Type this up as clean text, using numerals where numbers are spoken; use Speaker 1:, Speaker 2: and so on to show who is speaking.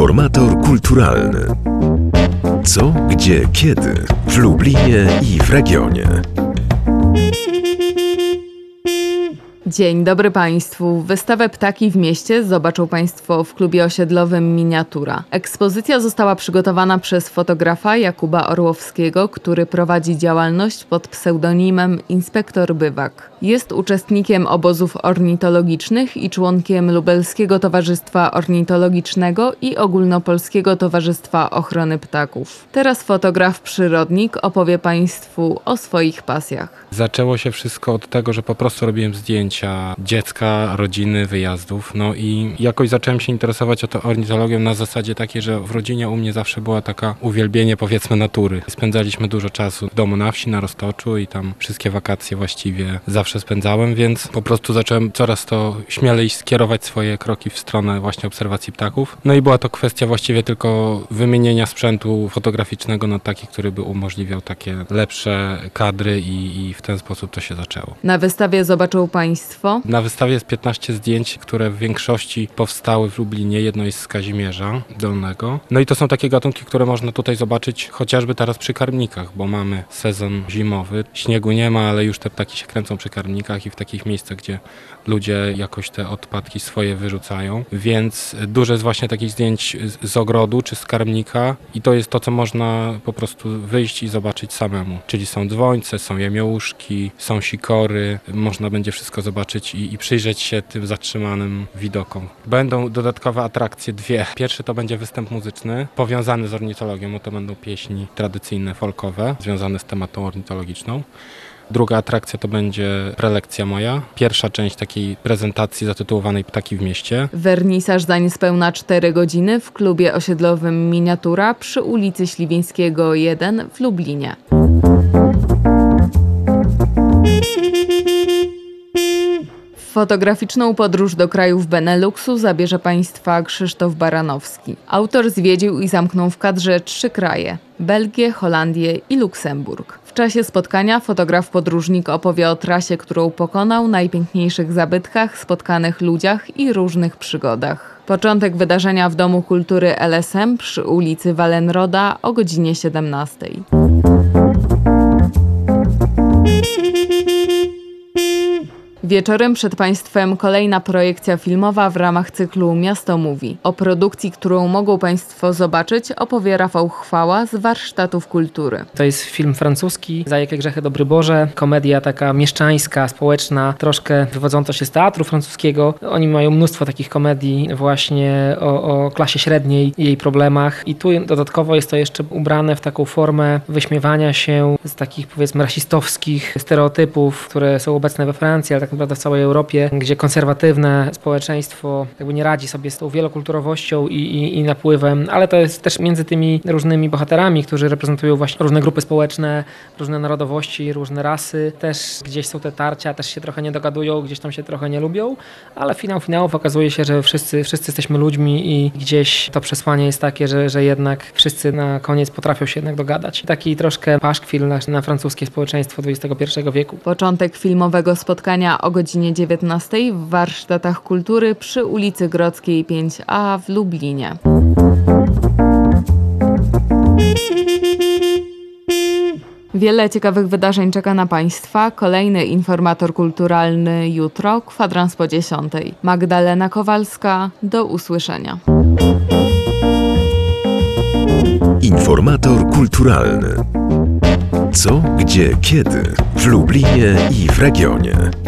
Speaker 1: Informator kulturalny. Co, gdzie, kiedy w Lublinie i w regionie.
Speaker 2: Dzień dobry Państwu. Wystawę Ptaki w mieście zobaczą Państwo w klubie osiedlowym Miniatura. Ekspozycja została przygotowana przez fotografa Jakuba Orłowskiego, który prowadzi działalność pod pseudonimem Inspektor Bywak. Jest uczestnikiem obozów ornitologicznych i członkiem Lubelskiego Towarzystwa Ornitologicznego i Ogólnopolskiego Towarzystwa Ochrony Ptaków. Teraz fotograf-przyrodnik opowie Państwu o swoich pasjach.
Speaker 3: Zaczęło się wszystko od tego, że po prostu robiłem zdjęcia dziecka, rodziny, wyjazdów. No i jakoś zacząłem się interesować ornitologią na zasadzie takiej, że w rodzinie u mnie zawsze była taka uwielbienie, powiedzmy, natury. Spędzaliśmy dużo czasu w domu na wsi, na Roztoczu i tam wszystkie wakacje właściwie zawsze spędzałem, więc po prostu zacząłem coraz to śmielej skierować swoje kroki w stronę właśnie obserwacji ptaków. No i była to kwestia właściwie tylko wymienienia sprzętu fotograficznego na taki, który by umożliwiał takie lepsze kadry i w ten sposób to się zaczęło.
Speaker 2: Na wystawie zobaczą Państwo.
Speaker 3: Na wystawie jest 15 zdjęć, które w większości powstały w Lublinie. Jedno jest z Kazimierza Dolnego. No i to są takie gatunki, które można tutaj zobaczyć chociażby teraz przy karmnikach, bo mamy sezon zimowy. Śniegu nie ma, ale już te ptaki się kręcą przy karmnikach i w takich miejscach, gdzie ludzie jakoś te odpadki swoje wyrzucają. Więc dużo jest właśnie takich zdjęć z ogrodu czy z karmnika i to jest to, co można po prostu wyjść i zobaczyć samemu. Czyli są dzwońce, są jemiołuszki, są sikory. Można będzie wszystko zobaczyć i przyjrzeć się tym zatrzymanym widokom. Będą dodatkowe atrakcje dwie. Pierwszy to będzie występ muzyczny powiązany z ornitologią, bo to będą pieśni tradycyjne, folkowe, związane z tematą ornitologiczną. Druga atrakcja to będzie prelekcja moja. Pierwsza część takiej prezentacji zatytułowanej Ptaki w mieście.
Speaker 2: Wernisaż za niespełna 4 godziny w klubie osiedlowym Miniatura przy ulicy Śliwińskiego 1 w Lublinie. Fotograficzną podróż do krajów Beneluksu zabierze Państwa Krzysztof Baranowski. Autor zwiedził i zamknął w kadrze 3 kraje: Belgię, Holandię i Luksemburg. W czasie spotkania fotograf-podróżnik opowie o trasie, którą pokonał, najpiękniejszych zabytkach, spotkanych ludziach i różnych przygodach. Początek wydarzenia w Domu Kultury LSM przy ulicy Wallenroda o godzinie 17. Wieczorem przed Państwem kolejna projekcja filmowa w ramach cyklu Miasto Mówi. O produkcji, którą mogą Państwo zobaczyć, opowie Rafał Chwała z Warsztatów Kultury.
Speaker 4: To jest film francuski, Za jakie grzechy dobry Boże. Komedia taka mieszczańska, społeczna, troszkę wywodząca się z teatru francuskiego. Oni mają mnóstwo takich komedii właśnie o klasie średniej i jej problemach. I tu dodatkowo jest to jeszcze ubrane w taką formę wyśmiewania się z takich, powiedzmy, rasistowskich stereotypów, które są obecne we Francji, ale tak naprawdę w całej Europie, gdzie konserwatywne społeczeństwo jakby nie radzi sobie z tą wielokulturowością i napływem, ale to jest też między tymi różnymi bohaterami, którzy reprezentują właśnie różne grupy społeczne, różne narodowości, różne rasy. Też gdzieś są te tarcia, też się trochę nie dogadują, gdzieś tam się trochę nie lubią, ale finał finałów okazuje się, że wszyscy jesteśmy ludźmi i gdzieś to przesłanie jest takie, że jednak wszyscy na koniec potrafią się jednak dogadać. Taki troszkę paszkwil na francuskie społeczeństwo XXI wieku.
Speaker 2: Początek filmowego spotkania o godzinie 19 w Warsztatach Kultury przy ulicy Grodzkiej 5A w Lublinie. Wiele ciekawych wydarzeń czeka na Państwa. Kolejny informator kulturalny jutro, kwadrans po 10. Magdalena Kowalska, do usłyszenia.
Speaker 1: Informator kulturalny. Co, gdzie, kiedy w Lublinie i w regionie.